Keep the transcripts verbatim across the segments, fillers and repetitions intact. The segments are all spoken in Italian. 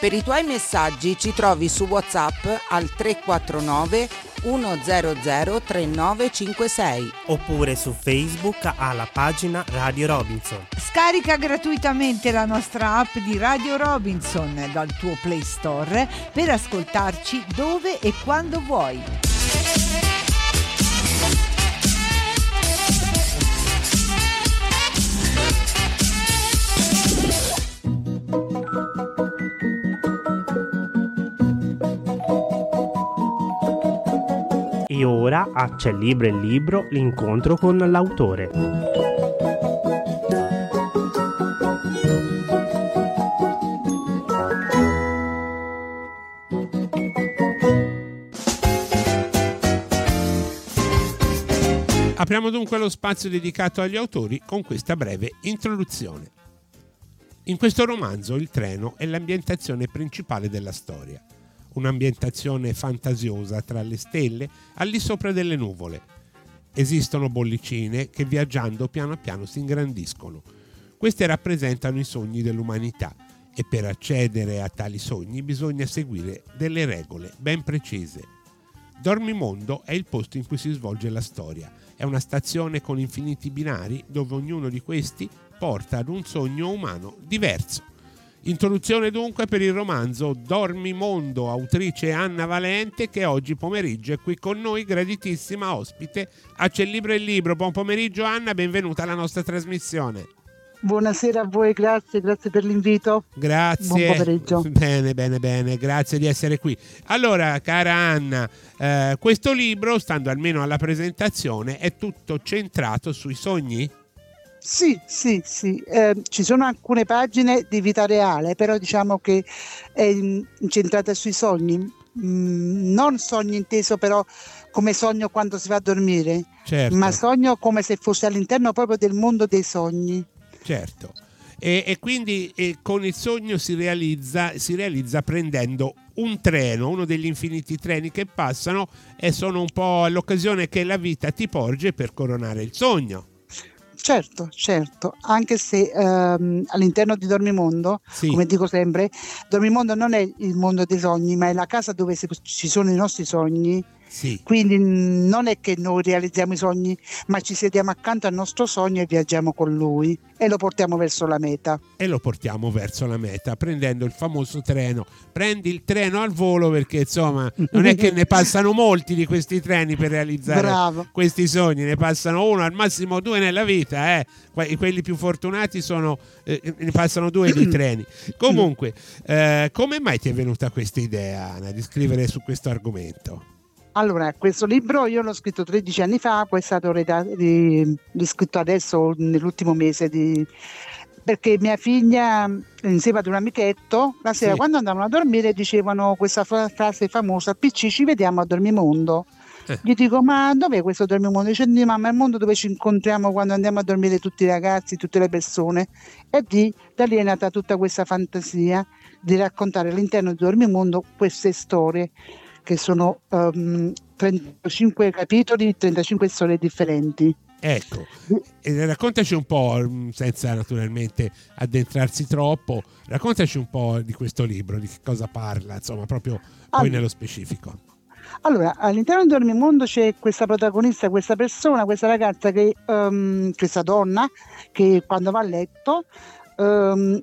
Per i tuoi messaggi ci trovi su WhatsApp al tre quattro nove uno zero zero tre nove cinque sei oppure su Facebook alla pagina Radio Robinson. Scarica gratuitamente la nostra app di Radio Robinson dal tuo Play Store per ascoltarci dove e quando vuoi. E ora a C'è Libro e Libro l'incontro con l'autore. Apriamo dunque lo spazio dedicato agli autori con questa breve introduzione. In questo romanzo il treno è l'ambientazione principale della storia. Un'ambientazione fantasiosa tra le stelle al di sopra delle nuvole. Esistono bollicine che viaggiando piano piano si ingrandiscono. Queste rappresentano i sogni dell'umanità e per accedere a tali sogni bisogna seguire delle regole ben precise. Dormimondo è il posto in cui si svolge la storia. È una stazione con infiniti binari dove ognuno di questi porta ad un sogno umano diverso. Introduzione dunque per il romanzo Dormimondo, autrice Anna Valente, che oggi pomeriggio è qui con noi, graditissima ospite a C'è Libro e Libro. Buon pomeriggio Anna, benvenuta alla nostra trasmissione. Buonasera a voi, grazie, grazie per l'invito. Grazie. Buon pomeriggio. Bene, bene, bene, grazie di essere qui. Allora, cara Anna, eh, questo libro, stando almeno alla presentazione, è tutto centrato sui sogni? Sì, sì, sì, eh, ci sono alcune pagine di vita reale, però diciamo che è incentrata sui sogni, mm, non sogni inteso però come sogno quando si va a dormire, certo. Ma sogno come se fosse all'interno proprio del mondo dei sogni. Certo, e, e quindi e con il sogno si realizza, si realizza prendendo un treno, uno degli infiniti treni che passano e sono un po' l'occasione che la vita ti porge per coronare il sogno. Certo, certo, anche se ehm, all'interno di Dormimondo, sì. Come dico sempre, Dormimondo non è il mondo dei sogni, ma è la casa dove si, ci sono i nostri sogni. Sì. Quindi non è che noi realizziamo i sogni, ma ci sediamo accanto al nostro sogno e viaggiamo con lui e lo portiamo verso la meta. E lo portiamo verso la meta prendendo il famoso treno. Prendi il treno al volo perché insomma non è che ne passano molti di questi treni per realizzare Bravo. questi sogni, ne passano uno, al massimo due nella vita, eh. Quelli più fortunati sono eh, ne passano due di treni. Comunque, eh, come mai ti è venuta questa idea, Anna, di scrivere su questo argomento? Allora, questo libro io l'ho scritto tredici anni fa, poi è stato riscritto adesso nell'ultimo mese, di... perché mia figlia, insieme ad un amichetto, la sera sì. quando andavano a dormire dicevano questa frase famosa: P C, ci vediamo a Dormimondo. Eh. Gli dico: ma dov'è questo Dormimondo? Dice: mamma, è il mondo dove ci incontriamo quando andiamo a dormire tutti i ragazzi, tutte le persone. E di, da lì è nata tutta questa fantasia di raccontare all'interno di Dormimondo queste storie, che sono um, trentacinque capitoli, trentacinque storie differenti. Ecco, e raccontaci un po', senza naturalmente addentrarsi troppo, raccontaci un po' di questo libro, di che cosa parla, insomma, proprio poi allora, nello specifico. Allora, all'interno di Dormimondo c'è questa protagonista, questa persona, questa ragazza, che um, questa donna, che quando va a letto um,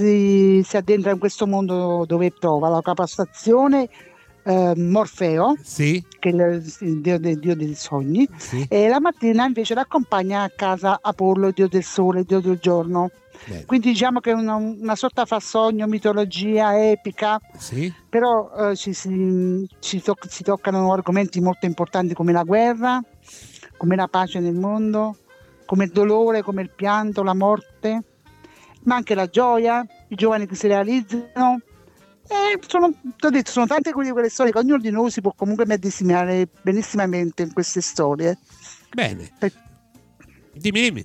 si, si addentra in questo mondo dove trova la capastazione Uh, Morfeo, sì. che è il, il dio, del, dio dei sogni, sì. E la mattina invece l'accompagna a casa Apollo, il dio del sole, il dio del giorno. Bene. Quindi diciamo che è una, una sorta fra sogno, mitologia epica, sì. Però uh, ci, si, ci to- si toccano argomenti molto importanti come la guerra, come la pace nel mondo, come il dolore, come il pianto, la morte, ma anche la gioia, i giovani che si realizzano. Eh, sono, t'ho detto, sono tante quelle, quelle storie che ognuno di noi si può comunque medesimmare benissimamente in queste storie. Bene. Per... Dimmi, dimmi.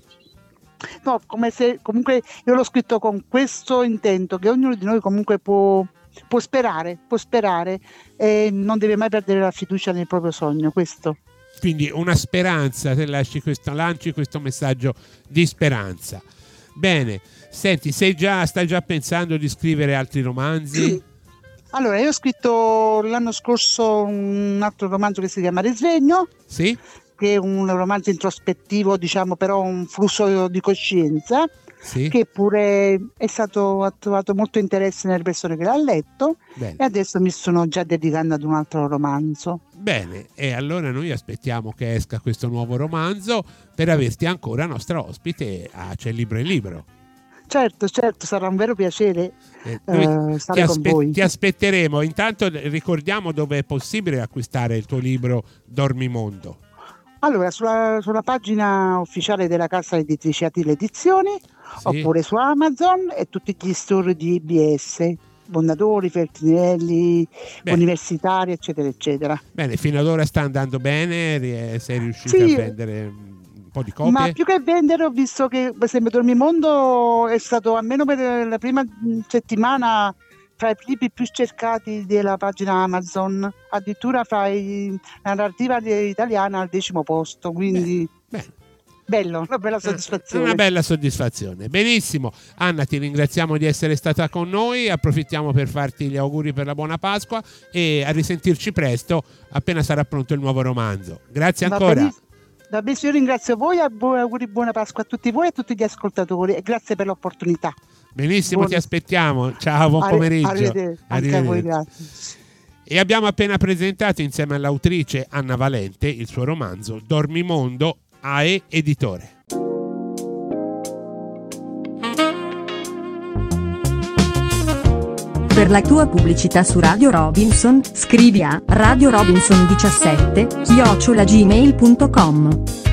No, come se comunque io l'ho scritto con questo intento, che ognuno di noi comunque può, può sperare, può sperare e non deve mai perdere la fiducia nel proprio sogno, questo. Quindi una speranza, te lasci questo, lanci questo messaggio di speranza. Bene, senti, sei già, stai già pensando di scrivere altri romanzi? Allora, io ho scritto l'anno scorso un altro romanzo che si chiama Risvegno, sì? che è un romanzo introspettivo, diciamo, però un flusso di coscienza, sì, che pure è stato, ha trovato molto interesse nelle persone che l'hanno letto. Bene. E adesso mi sono già dedicando ad un altro romanzo. Bene, e allora noi aspettiamo che esca questo nuovo romanzo per averti ancora nostra ospite a C'è Libro e Libro. Certo, certo, sarà un vero piacere eh, eh, stare ti, con aspe- voi. Ti aspetteremo. Intanto ricordiamo dove è possibile acquistare il tuo libro Dormimondo. Allora, sulla, sulla pagina ufficiale della casa editrice Atila Edizioni, sì, oppure su Amazon e tutti gli store di I B S, Mondadori, Feltrinelli, Bene. Universitari, eccetera, eccetera. Bene, fino ad ora sta andando bene? Sei riuscito sì, a vendere un po' di copie? Ma più che vendere, ho visto che per esempio Dormimondo è stato, almeno per la prima settimana, fra i libri più cercati della pagina Amazon, addirittura fra i, la narrativa italiana al decimo posto, quindi beh, beh. bello, una bella soddisfazione. Una bella soddisfazione. Benissimo, Anna, ti ringraziamo di essere stata con noi, approfittiamo per farti gli auguri per la buona Pasqua e a risentirci presto appena sarà pronto il nuovo romanzo. Grazie ancora. Da io ringrazio voi, auguri buona Pasqua a tutti voi e a tutti gli ascoltatori e grazie per l'opportunità. Benissimo, buon... ti aspettiamo. Ciao, buon pomeriggio. Arrivederci. Anche a voi, grazie. E abbiamo appena presentato insieme all'autrice Anna Valente il suo romanzo Dormimondo, A E Editore. Per la tua pubblicità su Radio Robinson, scrivi a radio robinson diciassette chiocciola gmail punto com.